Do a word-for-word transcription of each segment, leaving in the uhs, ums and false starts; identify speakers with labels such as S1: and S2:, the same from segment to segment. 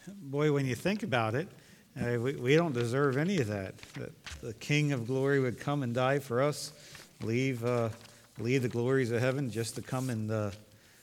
S1: Boy, when you think about it, uh, we, we don't deserve any of that. That the King of Glory would come and die for us, leave uh, leave the glories of heaven just to come and uh,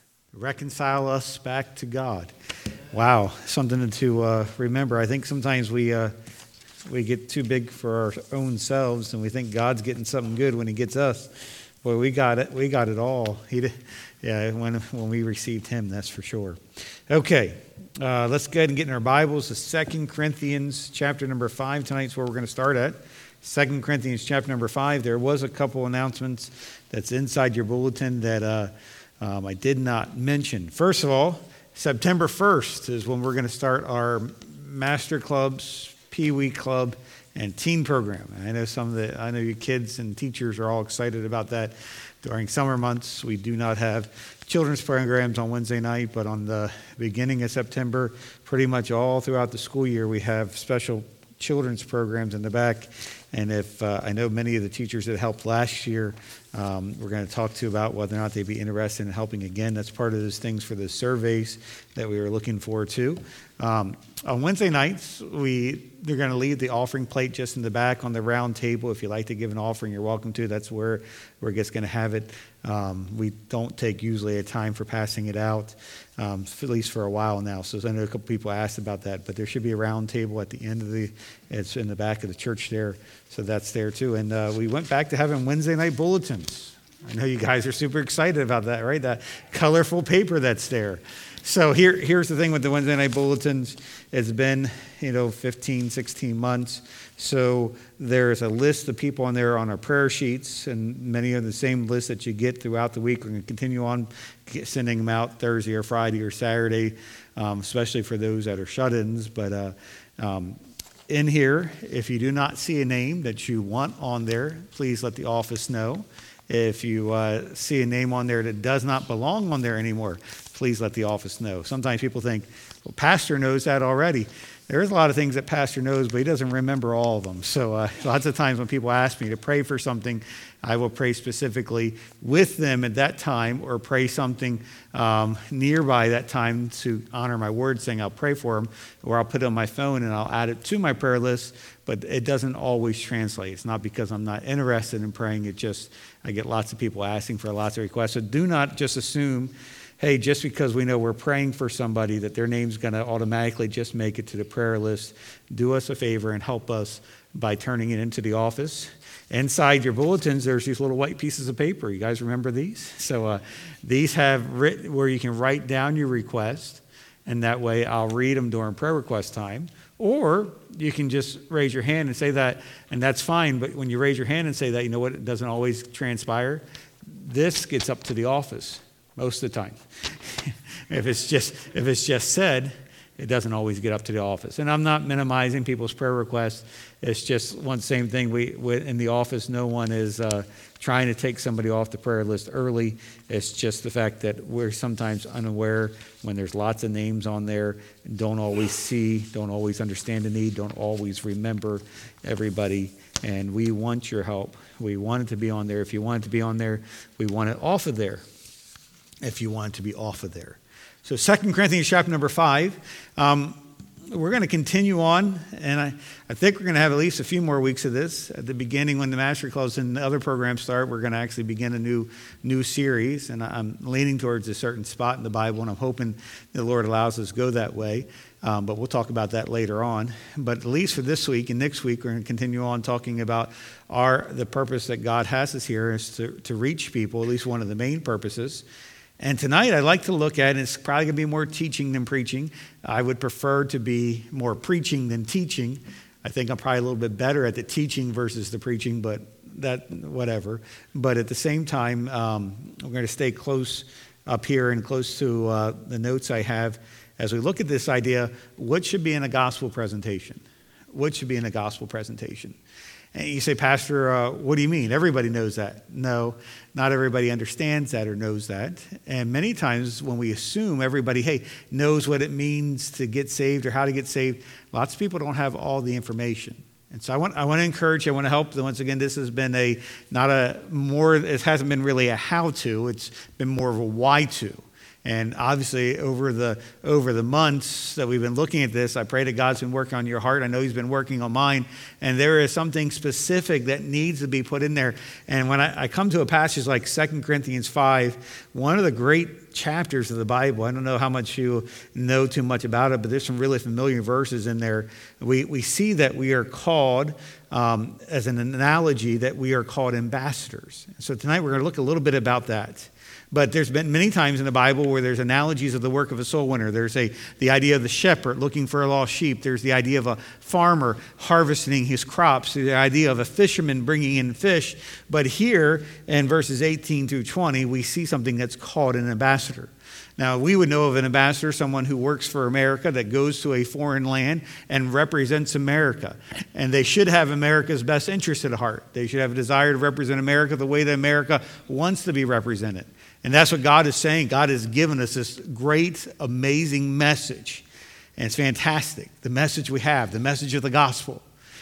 S1: reconcile us back to God. Wow, something to uh, remember. I think sometimes we uh, we get too big for our own selves, and we think God's getting something good when He gets us. Boy, we got it. We got it all. He, did, yeah, when when we received Him, that's for sure. Okay. Uh, let's go ahead and get in our Bibles to Second Corinthians chapter number five. Tonight's where we're going to start at. Second Corinthians chapter number five. There was a couple announcements that's inside your bulletin that uh, um, I did not mention. First of all, September first is when we're going to start our Master Clubs, Pee Wee Club, and Teen Program. And I know some of the, I know you kids and teachers are all excited about that. During summer months, we do not have children's programs on Wednesday night, but on the beginning of September, pretty much all throughout the school year, we have special children's programs in the back. And if uh, I know many of the teachers that helped last year, um, we're going to talk to about whether or not they'd be interested in helping again. That's part of those things for the surveys that we were looking forward to. Um, on Wednesday nights, we they're going to leave the offering plate just in the back on the round table. If you like to give an offering, you're welcome to. That's where we're just going to have it. Um, we don't take usually a time for passing it out, um, at least for a while now. So I know a couple people asked about that, but there should be a round table at the end of the, it's in the back of the church there. So that's there too. And uh, we went back to having Wednesday night bulletins. I know you guys are super excited about that, right? That colorful paper that's there. So here, here's the thing with the Wednesday night bulletins. It's been, you know, fifteen, sixteen months. So there's a list of people on there on our prayer sheets, and many of the same lists that you get throughout the week. We're going to continue on sending them out Thursday or Friday or Saturday, um, especially for those that are shut-ins. But uh, um, in here, if you do not see a name that you want on there, please let the office know. If you uh, see a name on there that does not belong on there anymore, please let the office know. Sometimes people think, well, Pastor knows that already. There's a lot of things that Pastor knows, but he doesn't remember all of them. So uh, lots of times when people ask me to pray for something, I will pray specifically with them at that time, or pray something um, nearby that time to honor my word, saying I'll pray for them, or I'll put it on my phone and I'll add it to my prayer list. But it doesn't always translate. It's not because I'm not interested in praying. It just, I get lots of people asking for lots of requests. So do not just assume, hey, just because we know we're praying for somebody, that their name's going to automatically just make it to the prayer list. Do us a favor and help us by turning it into the office. Inside your bulletins, there's these little white pieces of paper. You guys remember these? So uh, these have writ- where you can write down your request, and that way I'll read them during prayer request time. Or you can just raise your hand and say that, and that's fine. But when you raise your hand and say that, you know what? It doesn't always transpire. This gets up to the office most of the time. if it's just if it's just said, it doesn't always get up to the office. And I'm not minimizing people's prayer requests. It's just one same thing. We, we in the office, no one is uh, trying to take somebody off the prayer list early. It's just the fact that we're sometimes unaware when there's lots of names on there, don't always see, don't always understand the need, don't always remember everybody. And we want your help. We want it to be on there. If you want it to be on there, we want it off of there. If you want it to be off of there. So Second Corinthians chapter number five, um, we're going to continue on, and I, I think we're going to have at least a few more weeks of this. At the beginning, when the Master Clubs and the other programs start, we're going to actually begin a new new series, and I'm leaning towards a certain spot in the Bible, and I'm hoping the Lord allows us to go that way, um, but we'll talk about that later on. But at least for this week and next week, we're going to continue on talking about our the purpose that God has us here is to, to reach people, at least one of the main purposes. And tonight I'd like to look at, and it's probably going to be more teaching than preaching. I would prefer to be more preaching than teaching. I think I'm probably a little bit better at the teaching versus the preaching, but that, whatever. But at the same time, um, we're going to stay close up here and close to uh, the notes I have as we look at this idea, what should be in a gospel presentation? What should be in a gospel presentation? And you say, Pastor, uh, what do you mean? Everybody knows that. No, not everybody understands that or knows that. And many times when we assume everybody, hey, knows what it means to get saved or how to get saved, lots of people don't have all the information. And so I want I want to encourage you, I want to help. Once again, this has been a, not a more, it hasn't been really a how-to, it's been more of a why-to. And obviously over the over the months that we've been looking at this, I pray that God's been working on your heart. I know he's been working on mine. And there is something specific that needs to be put in there. And when I, I come to a passage like Second Corinthians five, one of the great chapters of the Bible, I don't know how much you know too much about it, but there's some really familiar verses in there. We, we see that we are called, um, as an analogy, that we are called ambassadors. So tonight we're going to look a little bit about that. But there's been many times in the Bible where there's analogies of the work of a soul winner. There's a the idea of the shepherd looking for a lost sheep. There's the idea of a farmer harvesting his crops. The idea of a fisherman bringing in fish. But here in verses eighteen through twenty, we see something that's called an ambassador. Now, we would know of an ambassador, someone who works for America that goes to a foreign land and represents America. And they should have America's best interest at heart. They should have a desire to represent America the way that America wants to be represented. And that's what God is saying. God has given us this great, amazing message. And it's fantastic. The message we have, the message of the gospel.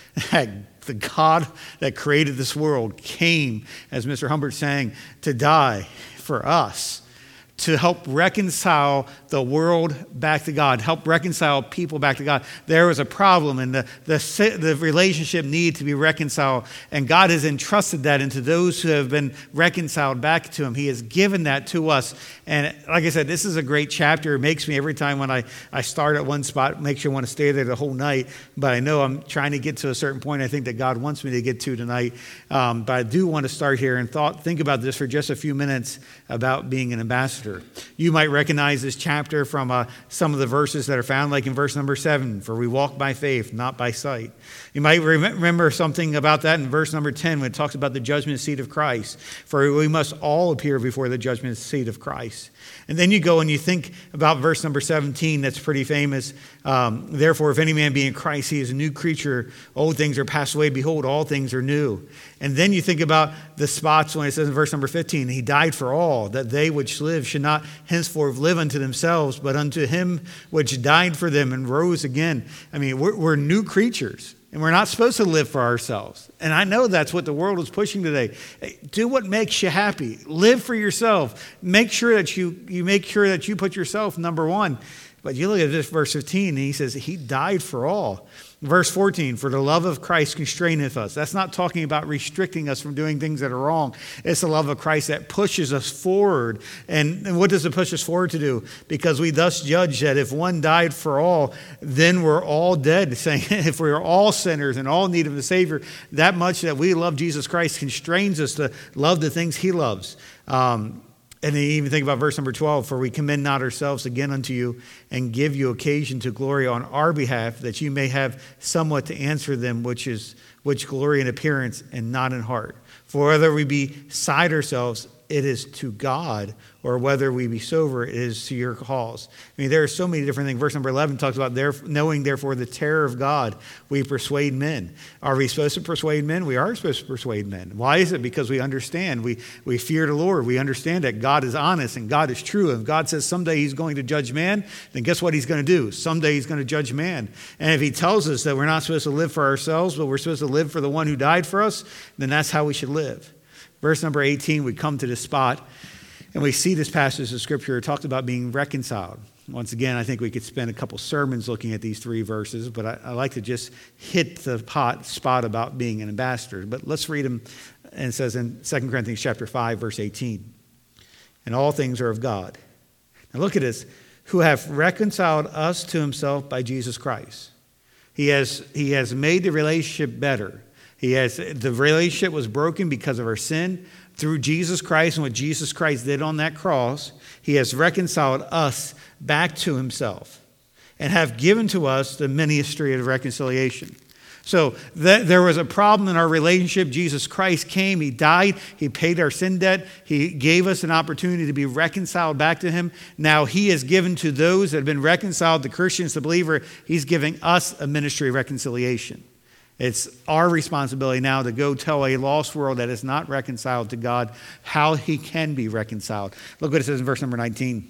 S1: The God that created this world came, as Mister Humbert's saying, to die for us, to help reconcile the world back to God, help reconcile people back to God. There was a problem, and the, the, the relationship needed to be reconciled, and God has entrusted that into those who have been reconciled back to him. He has given that to us. And like I said, this is a great chapter. It makes me, every time when I, I start at one spot, makes you want to stay there the whole night. But I know I'm trying to get to a certain point I think that God wants me to get to tonight. Um, but I do want to start here and thought, think about this for just a few minutes about being an ambassador. You might recognize this chapter from uh, some of the verses that are found, like in verse number seven, for we walk by faith, not by sight. You might remember something about that in verse number ten when it talks about the judgment seat of Christ, for we must all appear before the judgment seat of Christ. And then you go and you think about verse number seventeen, that's pretty famous. Um, Therefore, if any man be in Christ, he is a new creature. Old things are passed away. Behold, all things are new. And then you think about the spots when it says in verse number fifteen, he died for all, that they which live should not henceforth live unto themselves, but unto him which died for them and rose again. I mean, we're, we're new creatures. And we're not supposed to live for ourselves. And I know that's what the world is pushing today. Hey, do what makes you happy. Live for yourself. Make sure that you, you make sure that you put yourself number one. But you look at this verse fifteen, and he says, he died for all. Verse fourteen, for the love of Christ constraineth us. That's not talking about restricting us from doing things that are wrong. It's the love of Christ that pushes us forward. And, and what does it push us forward to do? Because we thus judge that if one died for all, then we're all dead. Saying if we're all sinners and all need of the Savior, that much that we love Jesus Christ constrains us to love the things he loves. Um, And then you even think about verse number twelve, for we commend not ourselves again unto you and give you occasion to glory on our behalf, that you may have somewhat to answer them, which is which glory in appearance and not in heart. For whether we be beside ourselves, it is to God, or whether we be sober, it is to your cause. I mean, there are so many different things. Verse number eleven talks about there, knowing, therefore, the terror of God, we persuade men. Are we supposed to persuade men? We are supposed to persuade men. Why is it? Because we understand. We, we fear the Lord. We understand that God is honest and God is true. And God says someday he's going to judge man, then guess what he's going to do? Someday he's going to judge man. And if he tells us that we're not supposed to live for ourselves, but we're supposed to live for the one who died for us, then that's how we should live. Verse number eighteen, we come to this spot, and we see this passage of Scripture. It talks about being reconciled. Once again, I think we could spend a couple sermons looking at these three verses, but I, I like to just hit the pot, spot about being an ambassador. But let's read them. And it says in Second Corinthians chapter five, verse eighteen, and all things are of God. Now look at this. Who have reconciled us to himself by Jesus Christ. He has, he has made the relationship better. He has, the relationship was broken because of our sin. Through Jesus Christ and what Jesus Christ did on that cross, he has reconciled us back to himself and have given to us the ministry of reconciliation. So th- there was a problem in our relationship. Jesus Christ came, he died, he paid our sin debt, he gave us an opportunity to be reconciled back to him. Now he has given to those that have been reconciled, the Christians, the believer, he's giving us a ministry of reconciliation. It's our responsibility now to go tell a lost world that is not reconciled to God how he can be reconciled. Look what it says in verse number nineteen.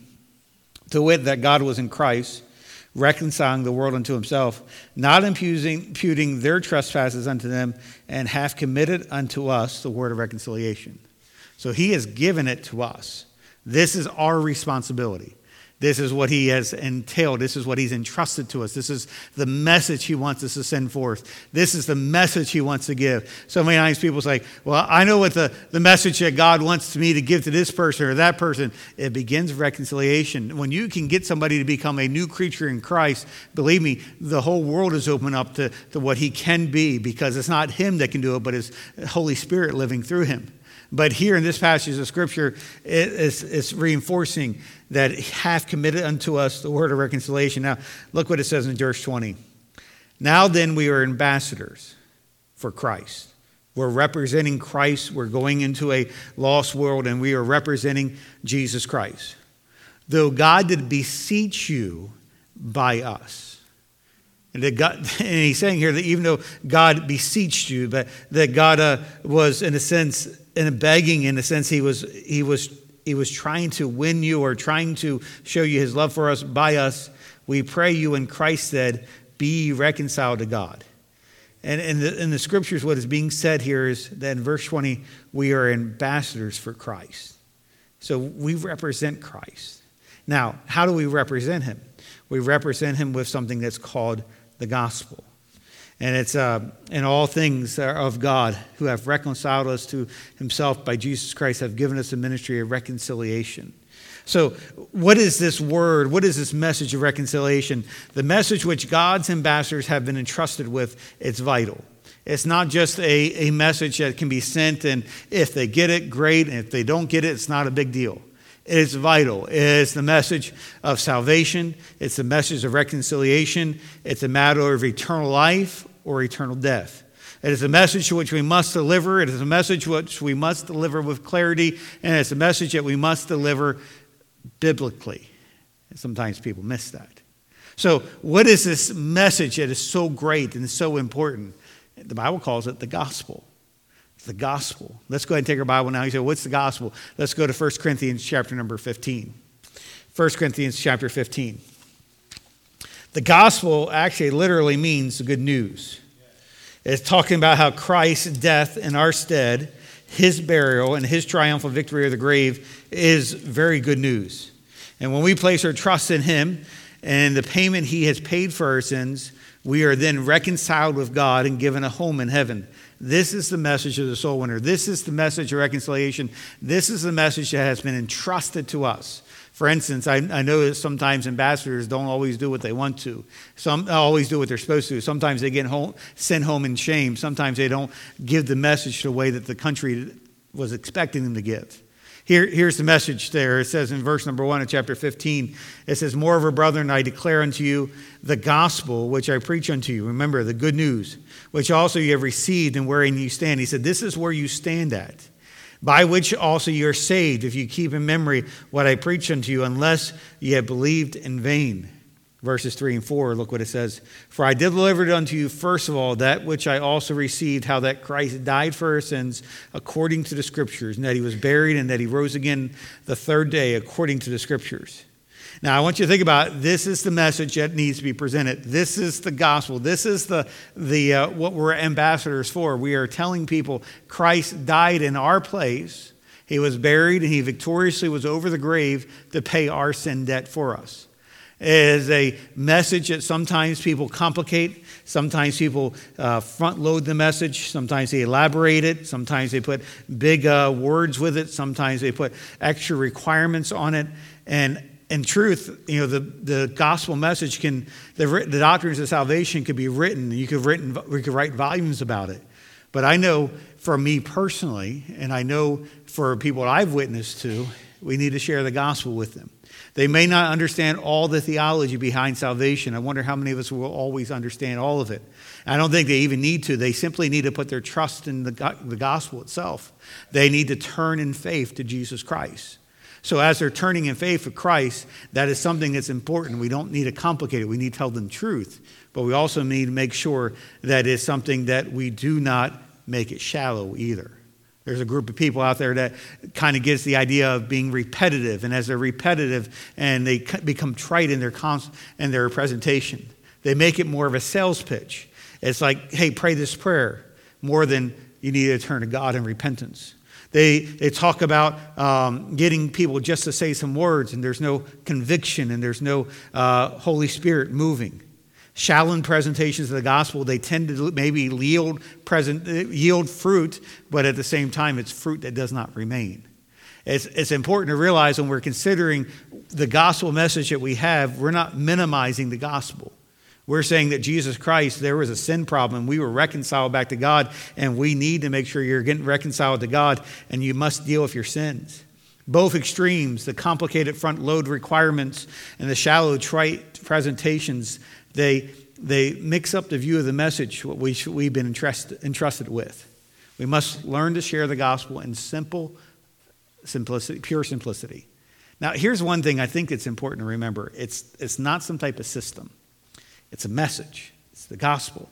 S1: To wit, that God was in Christ, reconciling the world unto himself, not imputing, imputing their trespasses unto them, and hath committed unto us the word of reconciliation. So he has given it to us. This is our responsibility. This is what he has entailed. This is what he's entrusted to us. This is the message he wants us to send forth. This is the message he wants to give. So many times people say, well, I know what the, the message that God wants me to give to this person or that person. It begins reconciliation. When you can get somebody to become a new creature in Christ, believe me, the whole world is open up to, to what he can be, because it's not him that can do it, but it's Holy Spirit living through him. But here in this passage of Scripture, it is, it's reinforcing that he hath committed unto us the word of reconciliation. Now, look what it says in verse twenty. Now then we are ambassadors for Christ. We're representing Christ. We're going into a lost world, and we are representing Jesus Christ. Though God did beseech you by us. And, that God, and he's saying here that even though God beseeched you, but that God uh, was, in a sense, in a begging, in a sense, he was he was he was trying to win you, or trying to show you his love for us by us. We pray you in Christ said, be reconciled to God. And in the, in the scriptures, what is being said here is that in verse twenty, we are ambassadors for Christ. So we represent Christ. Now, how do we represent him? We represent him with something that's called the gospel. And it's uh, in all things of God, who have reconciled us to himself by Jesus Christ, have given us a ministry of reconciliation. So what is this word? What is this message of reconciliation? The message which God's ambassadors have been entrusted with, it's vital. It's not just a, a message that can be sent, and if they get it, great. And if they don't get it, it's not a big deal. It's vital. It's the message of salvation. It's the message of reconciliation. It's a matter of eternal life or eternal death. It is a message which we must deliver. It is a message which we must deliver with clarity. And it's a message that we must deliver biblically. And sometimes people miss that. So what is this message that is so great and so important? The Bible calls it the gospel. The gospel. Let's go ahead and take our Bible now. You say, what's the gospel? Let's go to First Corinthians chapter number fifteen. First Corinthians chapter fifteen. The gospel actually literally means the good news. It's talking about how Christ's death in our stead, his burial, and his triumphal victory of the grave is very good news. And when we place our trust in him and the payment he has paid for our sins, we are then reconciled with God and given a home in heaven. This is the message of the soul winner. This is the message of reconciliation. This is the message that has been entrusted to us. For instance, I, I know that sometimes ambassadors don't always do what they want to. Some always do what they're supposed to. Sometimes they get home, sent home in shame. Sometimes they don't give the message the way that the country was expecting them to give. Here, here's the message there. It says in verse number one of chapter fifteen, it says, moreover, brethren, I declare unto you the gospel which I preach unto you. Remember, the good news, which also you have received and wherein you stand. He said, this is where you stand at, by which also you are saved, if you keep in memory what I preach unto you, unless ye have believed in vain. Verses three and four, look what it says. For I did deliver unto you, first of all, that which I also received, how that Christ died for our sins according to the Scriptures, and that he was buried, and that he rose again the third day according to the Scriptures. Now, I want you to think about it. This is the message that needs to be presented. This is the gospel. This is the, the uh, what we're ambassadors for. We are telling people Christ died in our place. He was buried, and he victoriously was over the grave to pay our sin debt for us. It is a message that sometimes people complicate. Sometimes people uh, front load the message. Sometimes they elaborate it. Sometimes they put big uh, words with it. Sometimes they put extra requirements on it. And in truth, you know, the, the gospel message can, the, the doctrines of salvation could be written. You could written, we could write volumes about it. But I know for me personally, and I know for people I've witnessed to, we need to share the gospel with them. They may not understand all the theology behind salvation. I wonder how many of us will always understand all of it. I don't think they even need to. They simply need to put their trust in the, the gospel itself. They need to turn in faith to Jesus Christ. So as they're turning in faith to Christ, that is something that's important. We don't need to complicate it. We need to tell them truth. But we also need to make sure that it's something that we do not make it shallow either. There's a group of people out there that kind of gets the idea of being repetitive. And as they're repetitive and they become trite in their cons- in their presentation, they make it more of a sales pitch. It's like, hey, pray this prayer more than you need to turn to God in repentance. They, they talk about um, getting people just to say some words, and there's no conviction, and there's no uh, Holy Spirit moving. Shallow presentations of the gospel, they tend to maybe yield, present, yield fruit, but at the same time, it's fruit that does not remain. It's, it's important to realize when we're considering the gospel message that we have, we're not minimizing the gospel. We're saying that Jesus Christ, there was a sin problem. We were reconciled back to God, and we need to make sure you're getting reconciled to God, and you must deal with your sins. Both extremes, the complicated front load requirements and the shallow trite presentations, they, they mix up the view of the message, what we should, we've been entrusted, entrusted with. We must learn to share the gospel in simple simplicity, pure simplicity. Now, here's one thing I think it's important to remember. It's, it's not some type of system. It's a message. It's the gospel.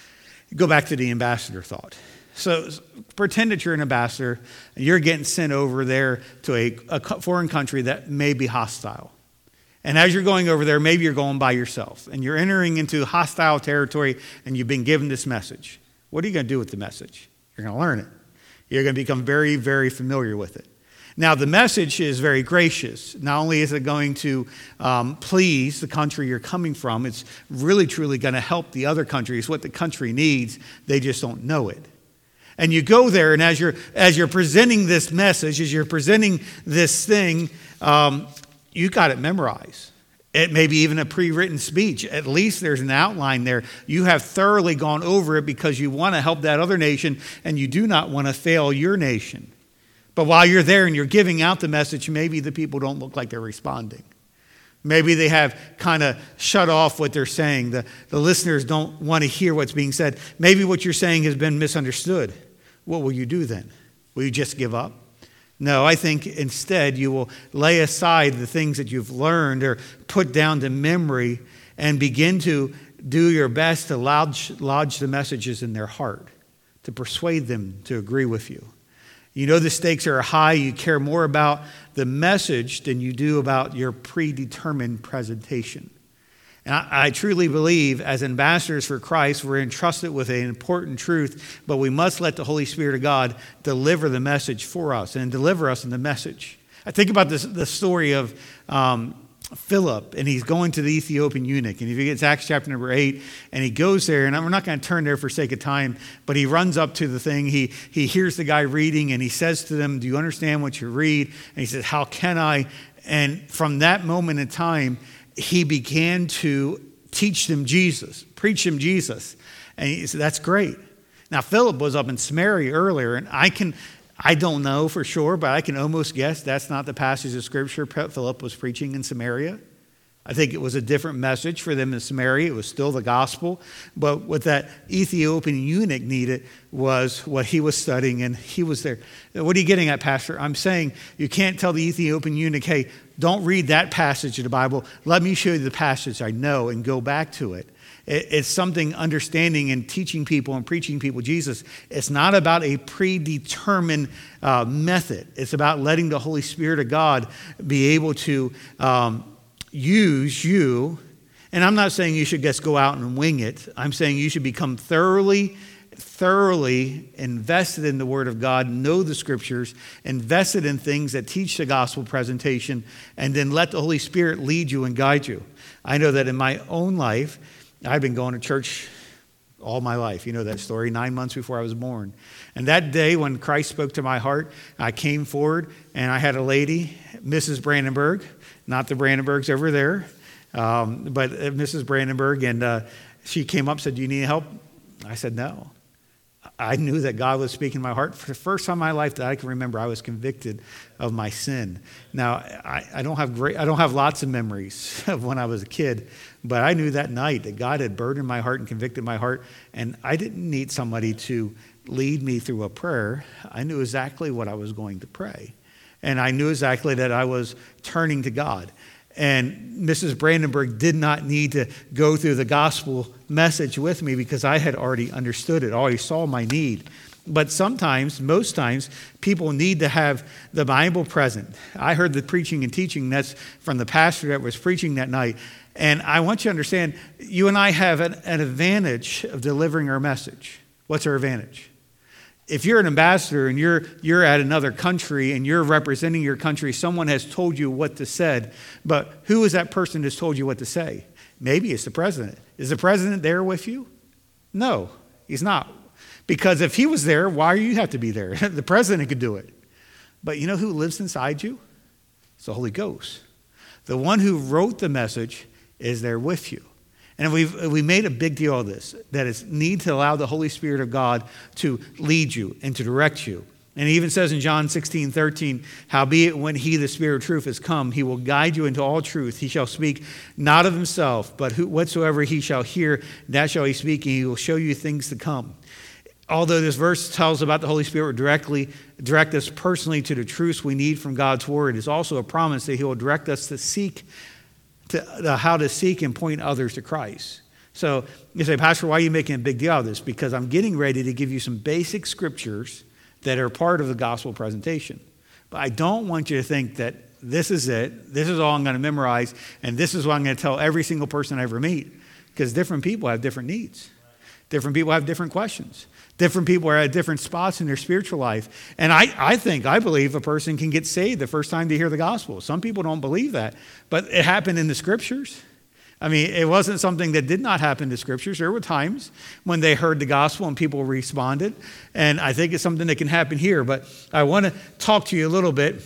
S1: Go back to the ambassador thought. So pretend that you're an ambassador and you're getting sent over there to a, a foreign country that may be hostile. And as you're going over there, maybe you're going by yourself and you're entering into hostile territory and you've been given this message. What are you going to do with the message? You're going to learn it. You're going to become very, very familiar with it. Now, the message is very gracious. Not only is it going to um, please the country you're coming from, it's really, truly going to help the other countries, what the country needs. They just don't know it. And you go there, and as you're, as you're presenting this message, as you're presenting this thing, um, you got it memorized. It may be even a pre-written speech. At least there's an outline there. You have thoroughly gone over it because you want to help that other nation, and you do not want to fail your nation. But while you're there and you're giving out the message, maybe the people don't look like they're responding. Maybe they have kind of shut off what they're saying. The, the listeners don't want to hear what's being said. Maybe what you're saying has been misunderstood. What will you do then? Will you just give up? No, I think instead you will lay aside the things that you've learned or put down to memory and begin to do your best to lodge, lodge the messages in their heart, to persuade them to agree with you. You know the stakes are high. You care more about the message than you do about your predetermined presentation. And I, I truly believe as ambassadors for Christ, we're entrusted with an important truth, but we must let the Holy Spirit of God deliver the message for us and deliver us in the message. I think about this, the story of um, Philip, and he's going to the Ethiopian eunuch. And if you get to Acts chapter number eight, and he goes there, and we're not going to turn there for sake of time, but he runs up to the thing. He, he hears the guy reading, and he says to them, do you understand what you read? And he says, how can I? And from that moment in time, he began to teach them Jesus, preach them Jesus. And he said, that's great. Now, Philip was up in Samaria earlier, and I can, I don't know for sure, but I can almost guess that's not the passage of Scripture Philip was preaching in Samaria. I think it was a different message for them in Samaria. It was still the gospel. But what that Ethiopian eunuch needed was what he was studying, and he was there. What are you getting at, Pastor? I'm saying you can't tell the Ethiopian eunuch, hey, don't read that passage of the Bible. Let me show you the passage I know and go back to it. It's something understanding and teaching people and preaching people Jesus. It's not about a predetermined uh, method. It's about letting the Holy Spirit of God be able to um, use you. And I'm not saying you should just go out and wing it. I'm saying you should become thoroughly, thoroughly invested in the Word of God, know the Scriptures, invested in things that teach the gospel presentation, and then let the Holy Spirit lead you and guide you. I know that in my own life, I've been going to church all my life. You know that story, nine months before I was born. And that day when Christ spoke to my heart, I came forward and I had a lady, Missus Brandenburg, not the Brandenburgs over there, um, but Missus Brandenburg, and uh, she came up and said, do you need help? I said, no. I knew that God was speaking to my heart. For the first time in my life that I can remember, I was convicted of my sin. Now, I, I don't have great, I don't have lots of memories of when I was a kid, but I knew that night that God had burdened my heart and convicted my heart, and I didn't need somebody to lead me through a prayer. I knew exactly what I was going to pray, and I knew exactly that I was turning to God. And Missus Brandenburg did not need to go through the gospel message with me because I had already understood it, already saw my need. But sometimes, most times, people need to have the Bible present. I heard the preaching and teaching that's from the pastor that was preaching that night. And I want you to understand, you and I have an, an advantage of delivering our message. What's our advantage? if you're an ambassador and you're you're at another country and you're representing your country, someone has told you what to say, but who is that person that's told you what to say? Maybe it's the president. Is the president there with you? No, he's not. Because if he was there, why do you have to be there? The president could do it. But you know who lives inside you? It's the Holy Ghost. The one who wrote the message is there with you. And we've we made a big deal of this, that it's need to allow the Holy Spirit of God to lead you and to direct you. And he even says in John sixteen thirteen, howbeit when he, the Spirit of truth, is come, he will guide you into all truth. He shall speak not of himself, but who, whatsoever he shall hear, that shall he speak, and he will show you things to come. Although this verse tells about the Holy Spirit directly direct us personally to the truths we need from God's word, it's also a promise that he will direct us to seek to uh, how to seek and point others to Christ. So you say, Pastor, why are you making a big deal of this? Because I'm getting ready to give you some basic scriptures that are part of the gospel presentation. But I don't want you to think that this is it, this is all I'm going to memorize, and this is what I'm going to tell every single person I ever meet. Because different people have different needs. Different people have different questions. Different people are at different spots in their spiritual life. And I, I think, I believe a person can get saved the first time they hear the gospel. Some people don't believe that. But it happened in the scriptures. I mean, it wasn't something that did not happen in the scriptures. There were times when they heard the gospel and people responded. And I think it's something that can happen here. But I want to talk to you a little bit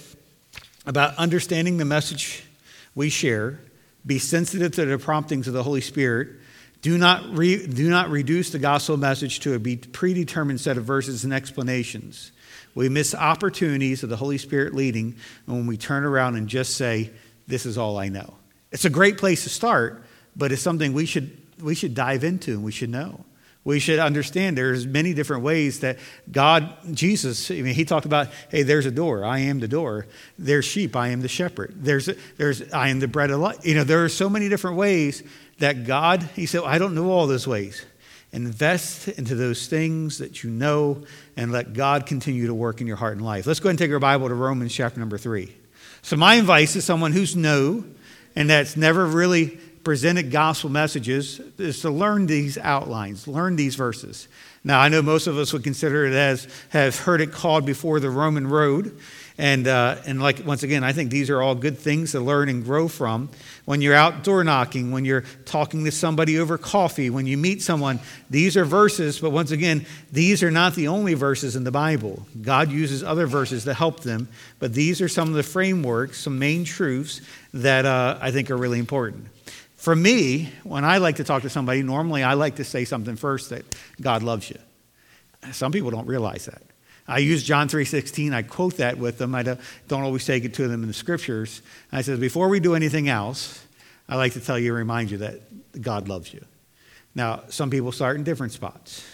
S1: about understanding the message we share. Be sensitive to the promptings of the Holy Spirit. Do not, re, do not reduce the gospel message to a predetermined set of verses and explanations. We miss opportunities of the Holy Spirit leading when we turn around and just say, this is all I know. It's a great place to start, but it's something we should, we should dive into and we should know. We should understand there's many different ways that God, Jesus, I mean, he talked about, hey, there's a door. I am the door. There's sheep. I am the shepherd. There's, there's, I am the bread of life. You know, there are so many different ways that God, he said, I don't know all those ways. Invest into those things that you know and let God continue to work in your heart and life. Let's go ahead and take our Bible to Romans chapter number three. So my advice is someone who's new and that's never really presented gospel messages is to learn these outlines, learn these verses. Now, I know most of us would consider it as, have heard it called before the Roman road. And, uh, and like, once again, I think these are all good things to learn and grow from. When you're out door knocking, when you're talking to somebody over coffee, when you meet someone, these are verses. But once again, these are not the only verses in the Bible. God uses other verses to help them. But these are some of the frameworks, some main truths that uh, I think are really important. For me, when I like to talk to somebody, normally I like to say something first that God loves you. Some people don't realize that. I use John three sixteen. I quote that with them. I don't, don't always take it to them in the scriptures. And I said, before we do anything else, I like to tell you, remind you that God loves you. Now, some people start in different spots.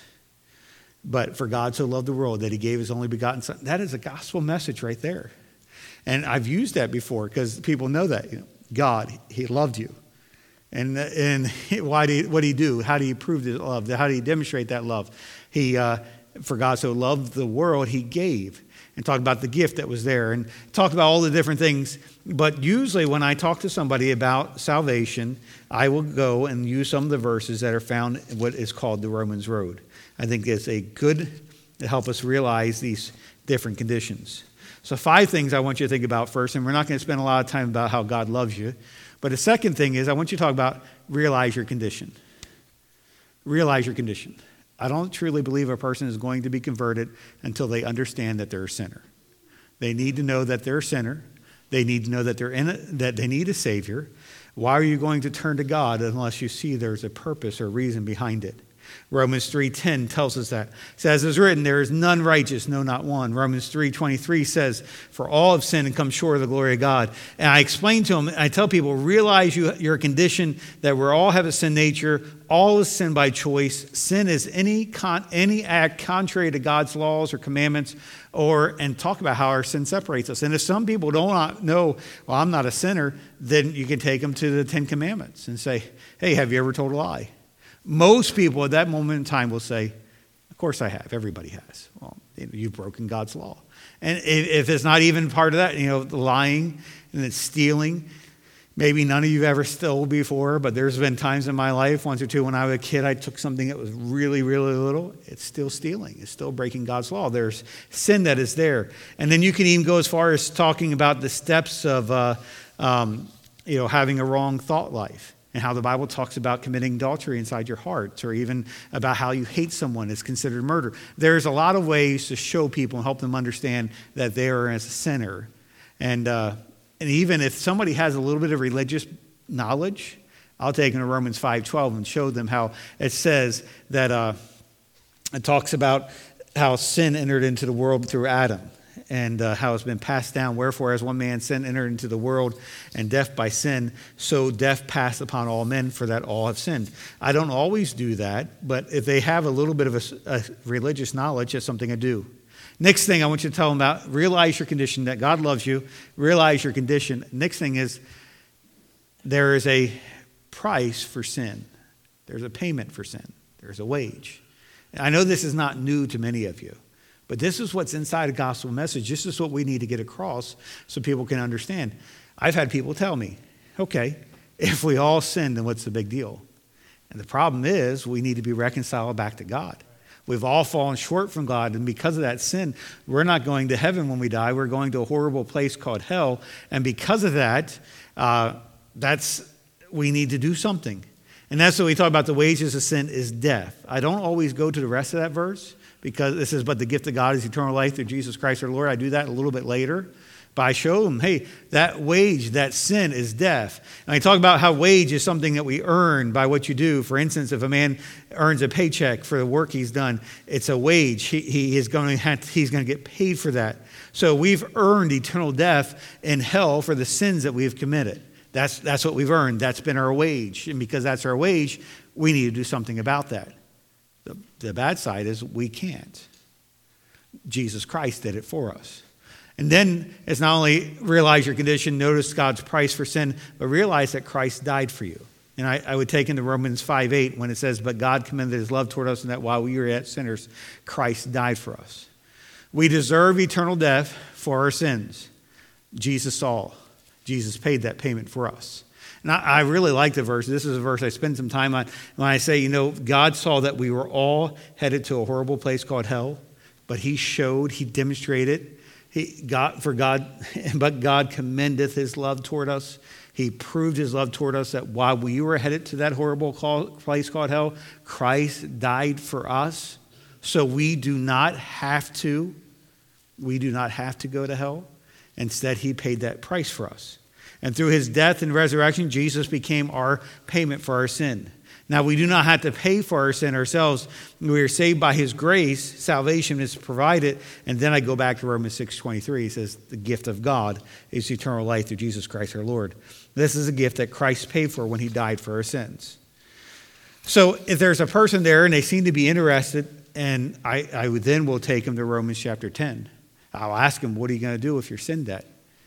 S1: But for God so loved the world that he gave his only begotten son. That is a gospel message right there. And I've used that before because people know that. You know, God, he loved you. And and why did what did he do? How did he prove his love? How did he demonstrate that love? He, uh, for God so loved the world, he gave. And talk about the gift that was there. And talk about all the different things. But usually when I talk to somebody about salvation, I will go and use some of the verses that are found in what is called the Romans Road. I think it's a good to help us realize these different conditions. So five things I want you to think about first. And we're not going to spend a lot of time about how God loves you. But the second thing is I want you to talk about realize your condition. Realize your condition. I don't truly believe a person is going to be converted until they understand that they're a sinner. They need to know that they're a sinner. They need to know that they're in a, that they need a Savior. Why are you going to turn to God unless you see there's a purpose or reason behind it? Romans three ten tells us that. It says, as written, there is none righteous, no, not one. Romans three twenty-three says, for all have sinned and come short of the glory of God. And I explain to them, I tell people, realize you, your condition, that we all have a sin nature. All is sin by choice. Sin is any con, any act contrary to God's laws or commandments, or and talk about how our sin separates us. And if some people don't know, well, I'm not a sinner, then you can take them to the Ten Commandments and say, hey, have you ever told a lie? Most people at that moment in time will say, of course I have. Everybody has. Well, you've broken God's law. And if it's not even part of that, you know, lying and it's stealing, Maybe none of you ever stole before, but there's been times in my life, once or two, when I was a kid, I took something that was really, really little. It's still stealing. It's still breaking God's law. There's sin that is there. And then you can even go as far as talking about the steps of, uh, um, you know, having a wrong thought life, and how the Bible talks about committing adultery inside your heart, or even about how you hate someone is considered murder. There's a lot of ways to show people and help them understand that they are as a sinner. And, uh, And even if somebody has a little bit of religious knowledge, I'll take them to Romans five twelve and show them how it says that uh, it talks about how sin entered into the world through Adam, and uh, how it's been passed down. Wherefore, as one man sin entered into the world, and death by sin, so death passed upon all men, for that all have sinned. I don't always do that, but if they have a little bit of a, a religious knowledge, it's something I do. Next thing I want you to tell them about, realize your condition, that God loves you. Realize your condition. Next thing is, there is a price for sin. There's a payment for sin. There's a wage. And I know this is not new to many of you, but this is what's inside a gospel message. This is what we need to get across so people can understand. I've had people tell me, okay, if we all sin, then what's the big deal? And the problem is, we need to be reconciled back to God. We've all fallen short from God, and because of that sin, we're not going to heaven when we die. We're going to a horrible place called hell, and because of that, uh, that's we need to do something. And that's what we talk about. The wages of sin is death. I don't always go to the rest of that verse, because this is, but the gift of God is eternal life through Jesus Christ our Lord. I do that a little bit later. But I show them, hey, that wage, that sin is death. And I talk about how wage is something that we earn by what you do. For instance, if a man earns a paycheck for the work he's done, it's a wage. He, he is going to have to, he's going to get paid for that. So we've earned eternal death in hell for the sins that we've committed. That's, that's what we've earned. That's been our wage. And because that's our wage, we need to do something about that. The, the bad side is we can't. Jesus Christ did it for us. And then it's not only realize your condition, notice God's price for sin, but realize that Christ died for you. And I, I would take into Romans five eight when it says, but God commended his love toward us, and that while we were yet sinners, Christ died for us. We deserve eternal death for our sins. Jesus saw. Jesus paid that payment for us. And I, I really like the verse. This is a verse I spend some time on when I say, you know, God saw that we were all headed to a horrible place called hell, but he showed, he demonstrated, He God for God, but God commendeth his love toward us. He proved his love toward us that while we were headed to that horrible call, place called hell, Christ died for us. So we do not have to, we do not have to go to hell. Instead, he paid that price for us. And through his death and resurrection, Jesus became our payment for our sin. Now, we do not have to pay for our sin ourselves. We are saved by his grace. Salvation is provided. And then I go back to Romans six twenty-three. It says, the gift of God is eternal life through Jesus Christ our Lord. This is a gift that Christ paid for when he died for our sins. So if there's a person there and they seem to be interested, and I, I would then will take them to Romans chapter ten. I'll ask them, what are you going to do if you're sin debt?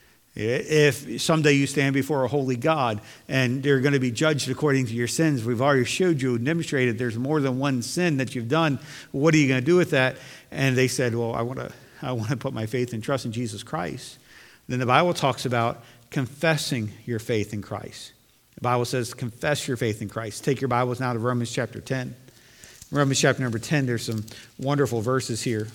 S1: If someday you stand before a holy God and you're going to be judged according to your sins, we've already showed you and demonstrated there's more than one sin that you've done. What are you going to do with that? And they said, well, I want to I want to put my faith and trust in Jesus Christ. Then the Bible talks about confessing your faith in Christ. The Bible says, confess your faith in Christ. Take your Bibles now to Romans chapter ten. Romans chapter number ten, there's some wonderful verses here.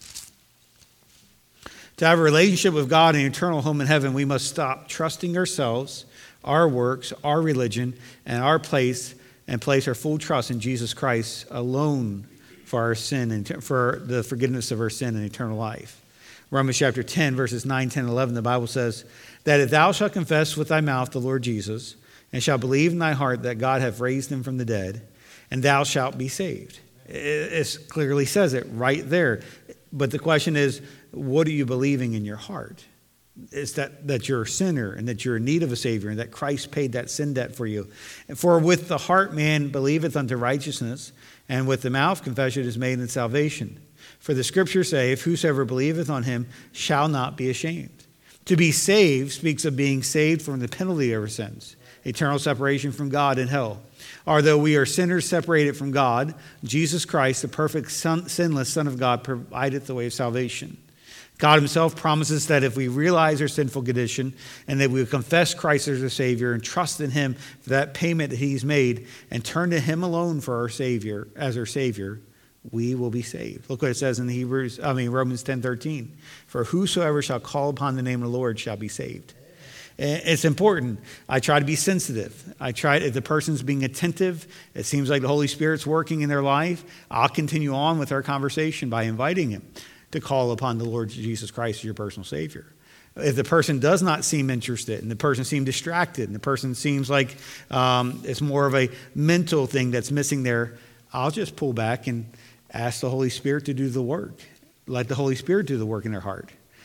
S1: To have a relationship with God and an eternal home in heaven, we must stop trusting ourselves, our works, our religion, and our place, and place our full trust in Jesus Christ alone for our sin and for the forgiveness of our sin and eternal life. Romans chapter ten, verses nine, ten, and eleven, the Bible says, that if thou shalt confess with thy mouth the Lord Jesus, and shalt believe in thy heart that God hath raised him from the dead, and thou shalt be saved. It clearly says it right there. But the question is, what are you believing in your heart? It's that, that you're a sinner and that you're in need of a Savior and that Christ paid that sin debt for you. And for with the heart man believeth unto righteousness, and with the mouth confession is made unto salvation. For the scriptures say, if whosoever believeth on him shall not be ashamed. To be saved speaks of being saved from the penalty of our sins, eternal separation from God in hell. Or though we are sinners separated from God, Jesus Christ, the perfect son, sinless Son of God, provideth the way of salvation. God himself promises that if we realize our sinful condition and that we confess Christ as our Savior and trust in him for that payment that he's made and turn to him alone for our Savior, as our Savior, we will be saved. Look what it says in Hebrews, I mean Romans ten thirteen. For whosoever shall call upon the name of the Lord shall be saved. It's important. I try to be sensitive. I try, if the person's being attentive, it seems like the Holy Spirit's working in their life, I'll continue on with our conversation by inviting him to call upon the Lord Jesus Christ as your personal Savior. If the person does not seem interested and the person seems distracted and the person seems like um, it's more of a mental thing that's missing there, I'll just pull back and ask the Holy Spirit to do the work. Let the Holy Spirit do the work in their heart.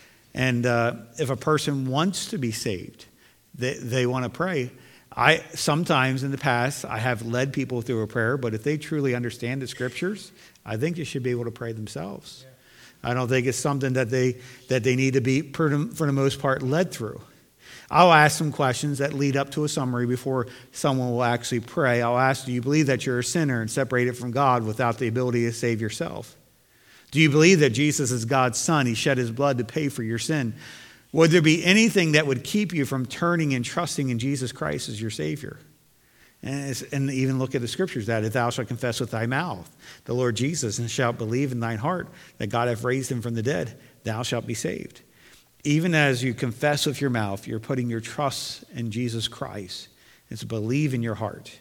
S1: And uh, if a person wants to be saved, they, they want to pray. I sometimes in the past, I have led people through a prayer, but if they truly understand the scriptures, I think they should be able to pray themselves. Yeah. I don't think it's something that they that they need to be, for the most part, led through. I'll ask some questions that lead up to a summary before someone will actually pray. I'll ask, do you believe that you're a sinner and separated from God without the ability to save yourself? Do you believe that Jesus is God's Son? He shed his blood to pay for your sin. Would there be anything that would keep you from turning and trusting in Jesus Christ as your Savior? And, and even look at the scriptures that if thou shalt confess with thy mouth the Lord Jesus and shalt believe in thine heart that God hath raised him from the dead, thou shalt be saved. Even as you confess with your mouth, you're putting your trust in Jesus Christ. It's believe in your heart.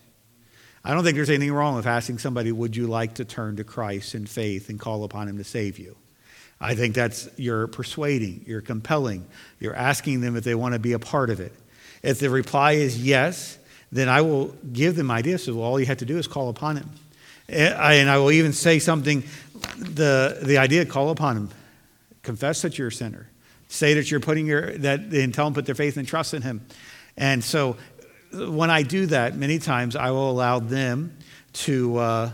S1: I don't think there's anything wrong with asking somebody, would you like to turn to Christ in faith and call upon him to save you? I think that's, you're persuading, you're compelling, you're asking them if they want to be a part of it. If the reply is yes, then I will give them ideas. So all you have to do is call upon him. And I will even say something, the, the idea, call upon him. Confess that you're a sinner. Say that you're putting your, that, and tell them put their faith and trust in him. And so when I do that, many times I will allow them to uh,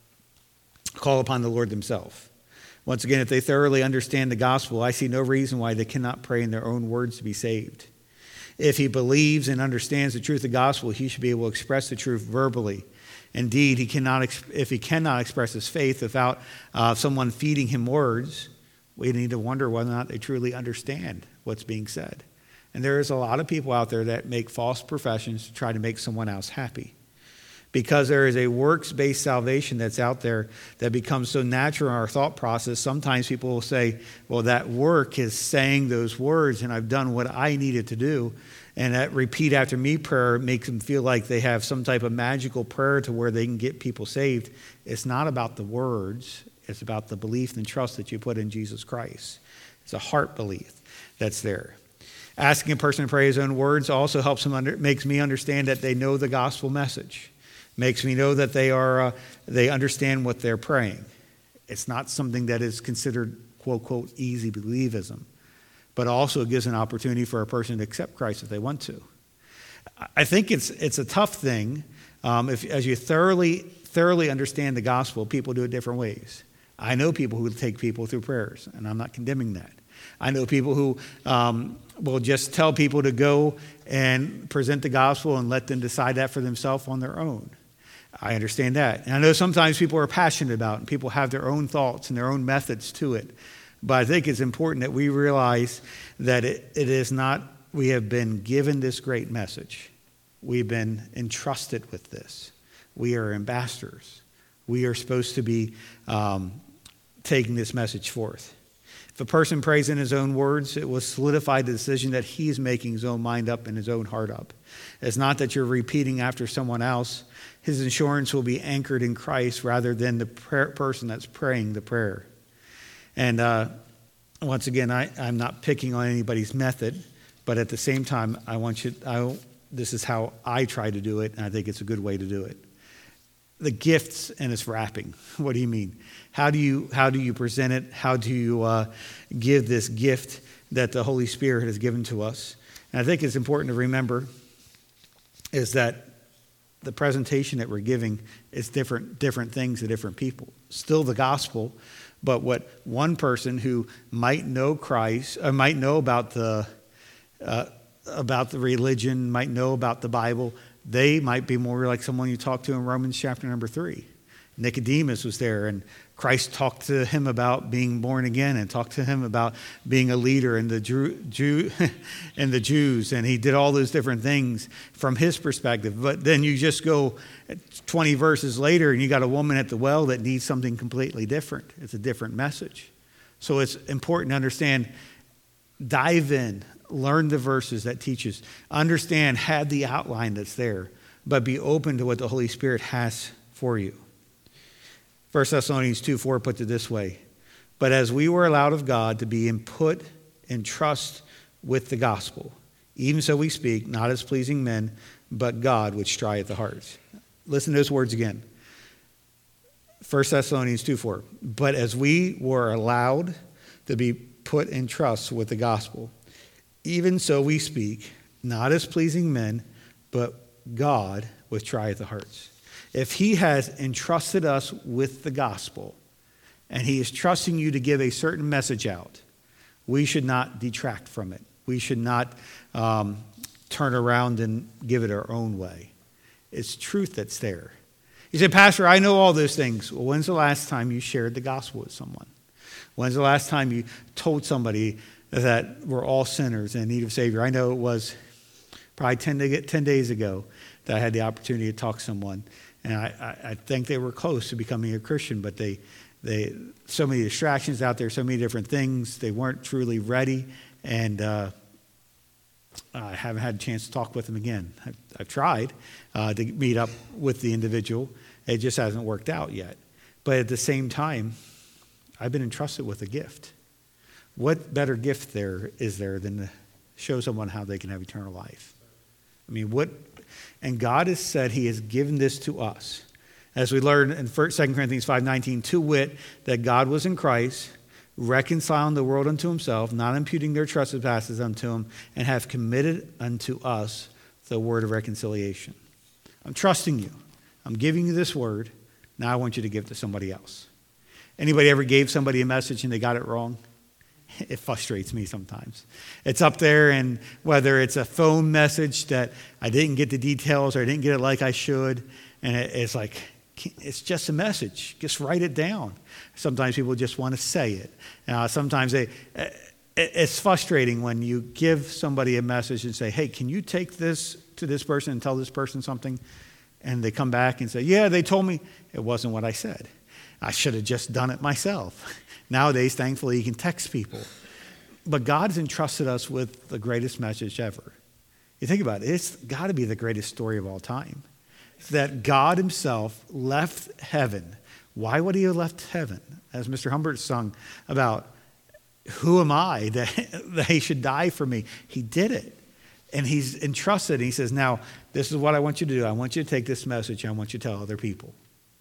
S1: call upon the Lord themselves. Once again, if they thoroughly understand the gospel, I see no reason why they cannot pray in their own words to be saved. If he believes and understands the truth of the gospel, he should be able to express the truth verbally. Indeed, he cannot. If he cannot express his faith without uh, someone feeding him words, we need to wonder whether or not they truly understand what's being said. And there is a lot of people out there that make false professions to try to make someone else happy. Because there is a works-based salvation that's out there that becomes so natural in our thought process, sometimes people will say, well, that work is saying those words and I've done what I needed to do. And that repeat after me prayer makes them feel like they have some type of magical prayer to where they can get people saved. It's not about the words. It's about the belief and trust that you put in Jesus Christ. It's a heart belief that's there. Asking a person to pray his own words also helps them under, makes me understand that they know the gospel message. Makes me know that they are uh, they understand what they're praying. It's not something that is considered quote quote easy believism, but also it gives an opportunity for a person to accept Christ if they want to. I think it's it's a tough thing um, if as you thoroughly thoroughly understand the gospel. People do it different ways. I know people who take people through prayers, and I'm not condemning that. I know people who um, will just tell people to go and present the gospel and let them decide that for themselves on their own. I understand that. And I know sometimes people are passionate about it, and people have their own thoughts and their own methods to it. But I think it's important that we realize that it, it is not, we have been given this great message. We've been entrusted with this. We are ambassadors. We are supposed to be um, taking this message forth. If a person prays in his own words, it will solidify the decision that he's making his own mind up and his own heart up. It's not that you're repeating after someone else. His assurance will be anchored in Christ rather than the prayer, person that's praying the prayer. And uh, once again, I, I'm not picking on anybody's method, but at the same time, I want you. I, this is how I try to do it, and I think it's a good way to do it. The gifts and its wrapping. What do you mean? How do you how do you present it? How do you uh, give this gift that the Holy Spirit has given to us? And I think it's important to remember is that the presentation that we're giving is different different things to different people. Still the gospel, but what one person who might know Christ, or might know about the uh, about the religion, might know about the Bible, they might be more like someone you talk to in Romans chapter number three. Nicodemus was there, and Christ talked to him about being born again and talked to him about being a leader in the Jew, Jew and the Jews. And he did all those different things from his perspective. But then you just go twenty verses later and you got a woman at the well that needs something completely different. It's a different message. So it's important to understand, dive in, learn the verses that teaches, understand, have the outline that's there, but be open to what the Holy Spirit has for you. First Thessalonians two four puts it this way, but as we were allowed of God to be in put in trust with the gospel, even so we speak, not as pleasing men, but God which trieth the hearts. Listen to those words again. First Thessalonians two four, but as we were allowed to be put in trust with the gospel, even so we speak, not as pleasing men, but God which trieth the hearts. If he has entrusted us with the gospel and he is trusting you to give a certain message out, we should not detract from it. We should not um, turn around and give it our own way. It's truth that's there. You say, Pastor, I know all those things. Well, when's the last time you shared the gospel with someone? When's the last time you told somebody that we're all sinners in need of a Savior? I know it was probably ten, to get ten days ago that I had the opportunity to talk to someone. And I, I think they were close to becoming a Christian, but they, they, so many distractions out there, so many different things. They weren't truly ready, and uh, I haven't had a chance to talk with them again. I've, I've tried uh, to meet up with the individual. It just hasn't worked out yet. But at the same time, I've been entrusted with a gift. What better gift there is there than to show someone how they can have eternal life? I mean, what... And God has said he has given this to us. As we learn in Second Corinthians five nineteen, to wit, that God was in Christ, reconciling the world unto himself, not imputing their trespasses unto him, and have committed unto us the word of reconciliation. I'm trusting you. I'm giving you this word. Now I want you to give it to somebody else. Anybody ever gave somebody a message and they got it wrong? It frustrates me sometimes. It's up there, and whether it's a phone message that I didn't get the details or I didn't get it like I should, and it's like, it's just a message. Just write it down. Sometimes people just want to say it. Uh, sometimes they, it's frustrating when you give somebody a message and say, hey, can you take this to this person and tell this person something? And they come back and say, yeah, they told me it wasn't what I said. I should have just done it myself. Nowadays, thankfully, you can text people. But God's entrusted us with the greatest message ever. You think about it, it's got to be the greatest story of all time. That God himself left heaven. Why would he have left heaven? As Mister Humbert sung about, who am I that, that he should die for me? He did it. And he's entrusted. And he says, now, this is what I want you to do. I want you to take this message and I want you to tell other people.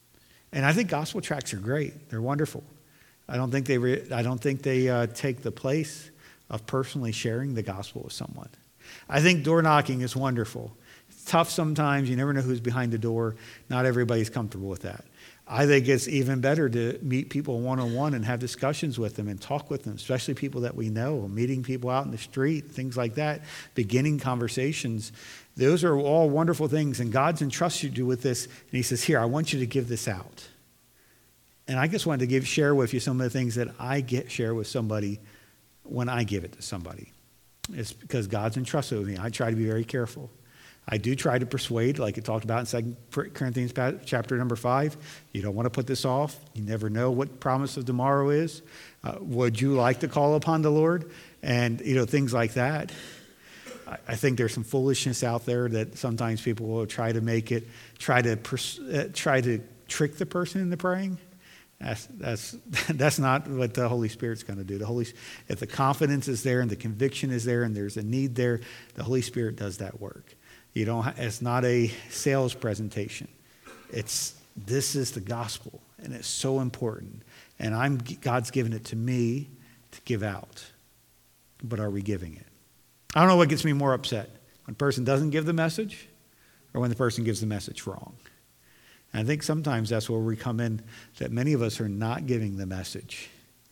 S1: And I think gospel tracts are great. They're wonderful. I don't think they re- I don't think they uh, take the place of personally sharing the gospel with someone. I think door knocking is wonderful. It's tough sometimes. You never know who's behind the door. Not everybody's comfortable with that. I think it's even better to meet people one-on-one and have discussions with them and talk with them, especially people that we know, meeting people out in the street, things like that, beginning conversations. Those are all wonderful things, and God's entrusted you with this, and he says, here, I want you to give this out. And I just wanted to give share with you some of the things that I get share with somebody when I give it to somebody. It's because God's entrusted with me. I try to be very careful. I do try to persuade, like it talked about in Second Corinthians chapter number five. You don't want to put this off. You never know what promise of tomorrow is. Uh, would you like to call upon the Lord? And, you know, things like that. I, I think there's some foolishness out there that sometimes people will try to make it, try to pers- uh, try to trick the person into praying. That's that's that's not what the Holy Spirit's going to do. The Holy, if the confidence is there and the conviction is there and there's a need there, the Holy Spirit does that work. You don't. It's not a sales presentation. It's this is the gospel, and it's so important. And I'm God's given it to me to give out. But are we giving it? I don't know what gets me more upset: when a person doesn't give the message, or when the person gives the message wrong. And I think sometimes that's where we come in, that many of us are not giving the message.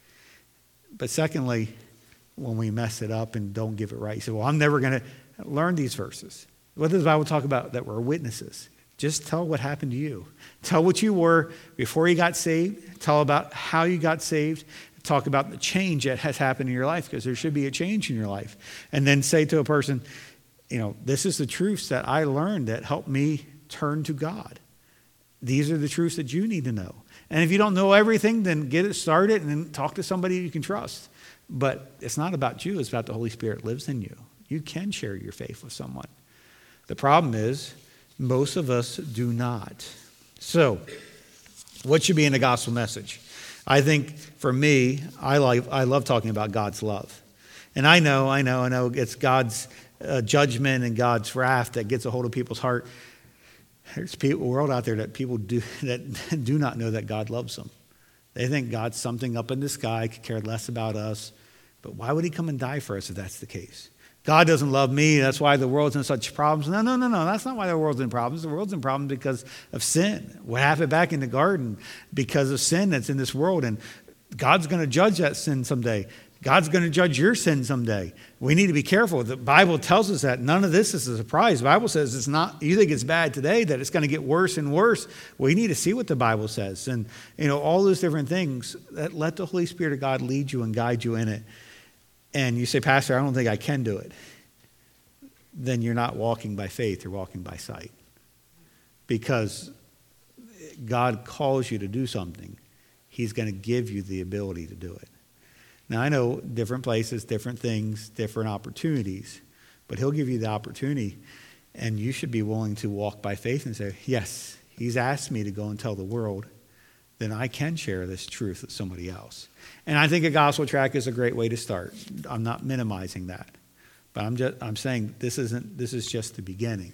S1: But secondly, when we mess it up and don't give it right, you say, well, I'm never going to learn these verses. What does the Bible talk about? That we're witnesses. Just tell what happened to you. Tell what you were before you got saved. Tell about how you got saved. Talk about the change that has happened in your life, because there should be a change in your life. And then say to a person, you know, this is the truths that I learned that helped me turn to God. These are the truths that you need to know. And if you don't know everything, then get it started and then talk to somebody you can trust. But it's not about you. It's about the Holy Spirit lives in you. You can share your faith with someone. The problem is most of us do not. So what should be in the gospel message? I think for me, I like I love talking about God's love. And I know, I know, I know it's God's uh, judgment and God's wrath that gets a hold of people's heart. There's people, a world out there that people do that do not know that God loves them. They think God's something up in the sky, could care less about us. But why would he come and die for us if that's the case? God doesn't love me. That's why the world's in such problems. No, no, no, no. That's not why the world's in problems. The world's in problems because of sin. What happened back in the garden because of sin that's in this world. And God's going to judge that sin someday. God's going to judge your sin someday. We need to be careful. The Bible tells us that. None of this is a surprise. The Bible says it's not, you think it's bad today, that it's going to get worse and worse. We need to see what the Bible says. And, you know, all those different things, that let the Holy Spirit of God lead you and guide you in it. And you say, Pastor, I don't think I can do it. Then you're not walking by faith, you're walking by sight. Because God calls you to do something, he's going to give you the ability to do it. Now, I know different places, different things, different opportunities, but he'll give you the opportunity, and you should be willing to walk by faith and say, yes, he's asked me to go and tell the world, then I can share this truth with somebody else. And I think a gospel tract is a great way to start. I'm not minimizing that. But I'm just I'm saying this isn't this is just the beginning.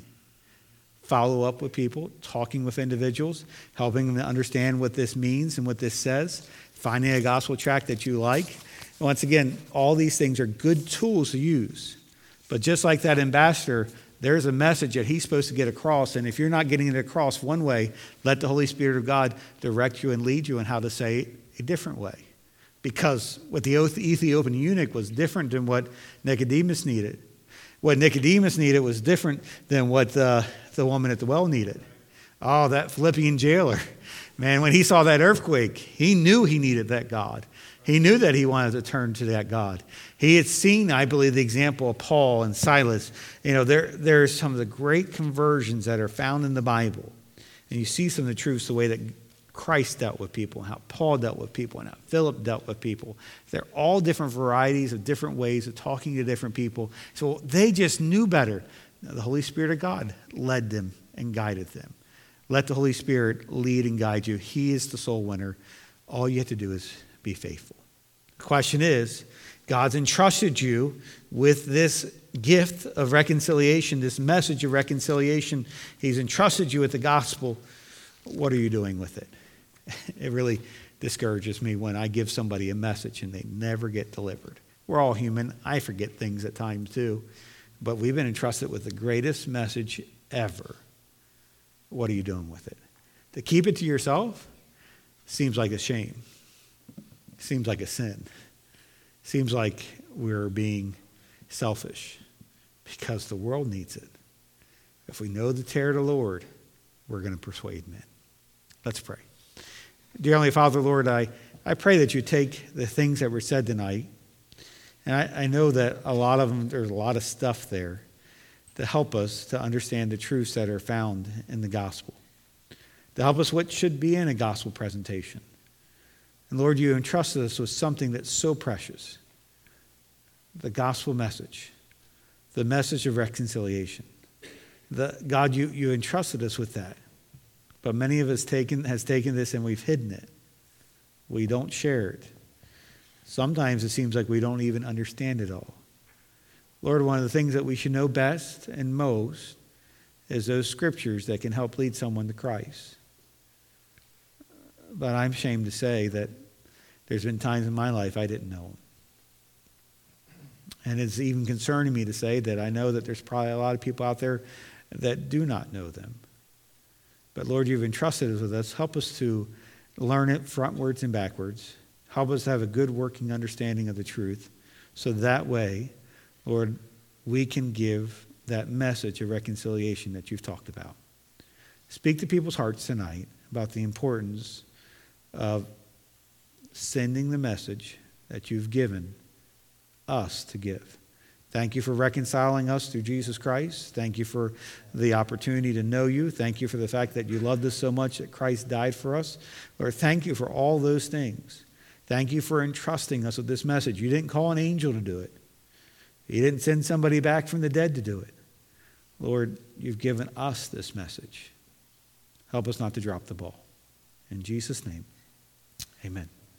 S1: Follow up with people, talking with individuals, helping them to understand what this means and what this says, finding a gospel tract that you like. Once again, all these things are good tools to use. But just like that ambassador, there's a message that he's supposed to get across, and if you're not getting it across one way, let the Holy Spirit of God direct you and lead you in how to say it a different way. Because what the Ethiopian eunuch was different than what Nicodemus needed. What Nicodemus needed was different than what uh, the woman at the well needed. Oh, that Philippian jailer. Man, when he saw that earthquake, he knew he needed that God. He knew that he wanted to turn to that God. He had seen, I believe, the example of Paul and Silas. You know, there there's some of the great conversions that are found in the Bible. And you see some of the truths, the way that Christ dealt with people, and how Paul dealt with people, and how Philip dealt with people. They're all different varieties of different ways of talking to different people. So they just knew better. The Holy Spirit of God led them and guided them. Let the Holy Spirit lead and guide you. He is the soul winner. All you have to do is be faithful. The question is, God's entrusted you with this gift of reconciliation, this message of reconciliation. He's entrusted you with the gospel. What are you doing with it? It really discourages me when I give somebody a message and they never get delivered. We're all human. I forget things at times too. But we've been entrusted with the greatest message ever. What are you doing with it? To keep it to yourself seems like a shame. Seems like a sin. Seems like we're being selfish because the world needs it. If we know the terror of the Lord, we're going to persuade men. Let's pray. Dear Heavenly Father, Lord, I, I pray that you take the things that were said tonight, and I, I know that a lot of them, there's a lot of stuff there to help us to understand the truths that are found in the gospel, to help us what should be in a gospel presentation. And Lord, you entrusted us with something that's so precious, the gospel message, the message of reconciliation. The, God, you, you entrusted us with that. But many of us taken, has taken this and we've hidden it. We don't share it. Sometimes it seems like we don't even understand it all. Lord, one of the things that we should know best and most is those scriptures that can help lead someone to Christ. But I'm ashamed to say that there's been times in my life I didn't know them. And it's even concerning me to say that I know that there's probably a lot of people out there that do not know them. But Lord, you've entrusted us with us. Help us to learn it frontwards and backwards. Help us to have a good working understanding of the truth. So that way, Lord, we can give that message of reconciliation that you've talked about. Speak to people's hearts tonight about the importance of sending the message that you've given us to give. Thank you for reconciling us through Jesus Christ. Thank you for the opportunity to know you. Thank you for the fact that you loved us so much that Christ died for us. Lord, thank you for all those things. Thank you for entrusting us with this message. You didn't call an angel to do it. You didn't send somebody back from the dead to do it. Lord, you've given us this message. Help us not to drop the ball. In Jesus' name, amen.